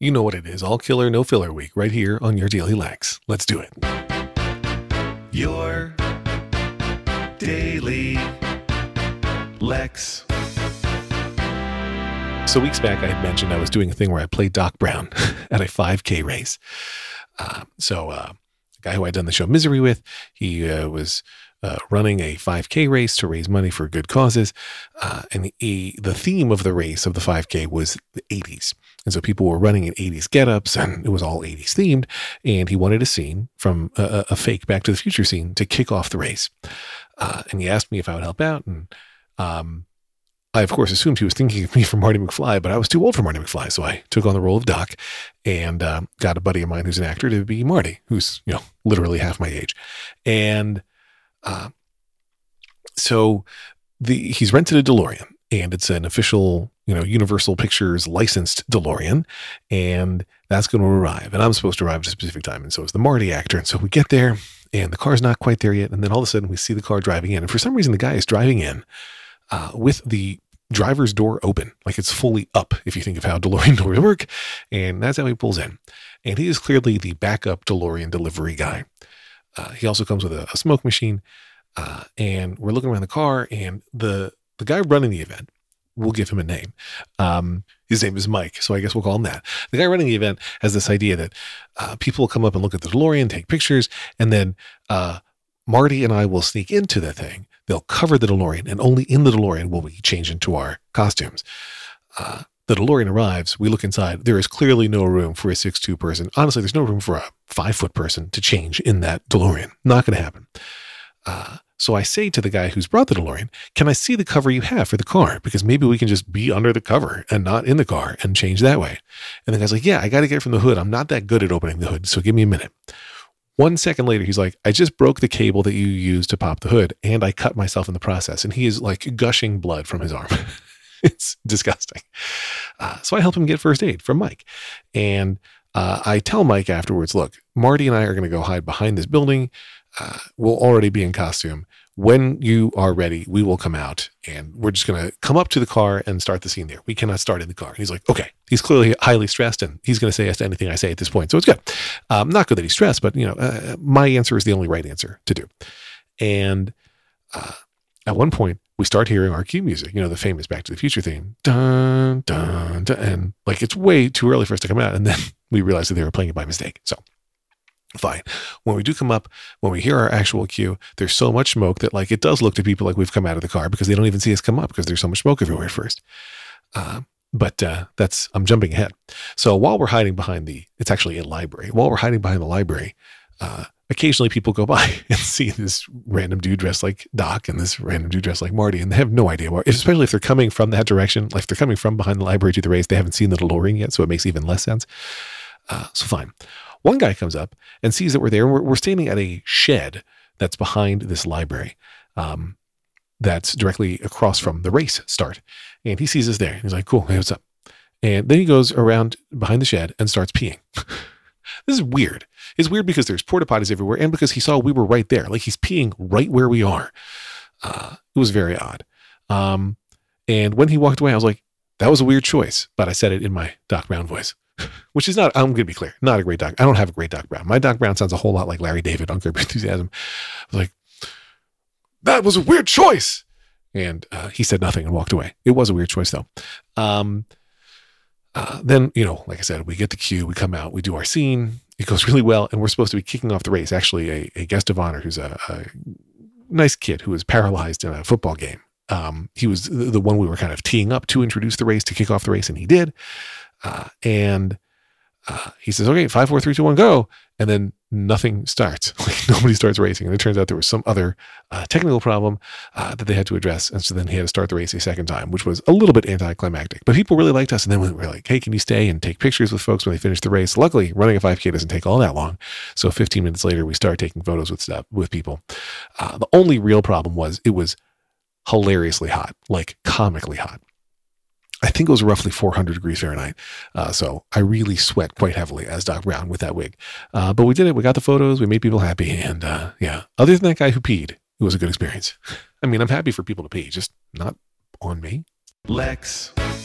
You know what it is. All killer, no filler week right here on your Daily Lex. Let's do it. Your Daily Lex. So weeks back, I had mentioned I was doing a thing where I played Doc Brown at a 5K race. A guy who I'd done the show Misery with, he was running a 5K race to raise money for good causes. And the theme of the race of the 5K was the 80s. And so people were running in 80s get-ups, and it was all 80s themed. And he wanted a scene from a fake Back to the Future scene to kick off the race. And he asked me if I would help out. And I, of course, assumed he was thinking of me for Marty McFly, but I was too old for Marty McFly. So I took on the role of Doc and got a buddy of mine who's an actor to be Marty, who's, literally half my age. And so he's rented a DeLorean, and it's an official, Universal Pictures licensed DeLorean, and that's going to arrive. And I'm supposed to arrive at a specific time. And so is the Marty actor. And so we get there, and the car's not quite there yet. And then all of a sudden we see the car driving in. And for some reason, the guy is driving in with the driver's door open, like it's fully up, if you think of how DeLorean doors work. And that's how he pulls in. And he is clearly the backup DeLorean delivery guy. He also comes with a smoke machine. And we're looking around the car, and the guy running the event, we'll give him a name. His name is Mike, so I guess we'll call him that. The guy running the event has this idea that people will come up and look at the DeLorean, take pictures, and then Marty and I will sneak into the thing. They'll cover the DeLorean, and only in the DeLorean will we change into our costumes. The DeLorean arrives, we look inside. There is clearly no room for a 6'2" person. Honestly, there's no room for a 5-foot person to change in that DeLorean. Not going to happen. So I say to the guy who's brought the DeLorean, can I see the cover you have for the car? Because maybe we can just be under the cover and not in the car and change that way. And the guy's like, yeah, I got to get it from the hood. I'm not that good at opening the hood, so give me a minute. 1 second later, he's like, I just broke the cable that you used to pop the hood, and I cut myself in the process. And he is like gushing blood from his arm. It's disgusting. So I help him get first aid from Mike. And I tell Mike afterwards, look, Marty and I are going to go hide behind this building. We'll already be in costume. When you are ready, we will come out, and we're just going to come up to the car and start the scene there. We cannot start in the car. And he's like, okay. He's clearly highly stressed, and he's going to say yes to anything I say at this point. So it's good. Not good that he's stressed, but my answer is the only right answer to do. And at one point, we start hearing our cue music, the famous Back to the Future theme. Dun, dun, dun, and like, it's way too early for us to come out. And then we realized that they were playing it by mistake. So fine. When we do come up, when we hear our actual cue, there's so much smoke that it does look to people like we've come out of the car, because they don't even see us come up because there's so much smoke everywhere at first. But I'm jumping ahead. So while we're hiding behind it's actually a library. While we're hiding behind the library, occasionally people go by and see this random dude dressed like Doc and this random dude dressed like Marty, and they have no idea what, especially if they're coming from that direction, like if they're coming from behind the library to the race, they haven't seen the DeLorean yet, so it makes even less sense. So fine. One guy comes up and sees that we're there, and we're standing at a shed that's behind this library. That's directly across from the race start. And he sees us there. He's like, cool, hey, what's up? And then he goes around behind the shed and starts peeing. This is weird. It's weird because there's porta potties everywhere, and because he saw we were right there. Like, he's peeing right where we are. It was very odd. And when he walked away, I was like, that was a weird choice. But I said it in my Doc Brown voice, which is not, I'm going to be clear, not a great Doc. I don't have a great Doc Brown. My Doc Brown sounds a whole lot like Larry David on Curb Your Enthusiasm. I was like, that was a weird choice. And he said nothing and walked away. It was a weird choice, though. Then, like I said, we get the cue, we come out, we do our scene. It goes really well, and we're supposed to be kicking off the race. Actually, a guest of honor who's a nice kid who was paralyzed in a football game. He was the one we were kind of teeing up to introduce the race, to kick off the race, and he did. And he says, okay, 5, 4, 3, 2, 1, go. And then nothing starts. Like, nobody starts racing. And it turns out there was some other technical problem that they had to address. And so then he had to start the race a second time, which was a little bit anticlimactic. But people really liked us. And then we were like, hey, can you stay and take pictures with folks when they finish the race? Luckily, running a 5K doesn't take all that long. So 15 minutes later, we start taking photos with people. The only real problem was it was hilariously hot, like comically hot. I think it was roughly 400 degrees Fahrenheit. So I really sweat quite heavily as Doc Brown with that wig. But we did it. We got the photos. We made people happy. And yeah, other than that guy who peed, it was a good experience. I mean, I'm happy for people to pee, just not on me. Lex.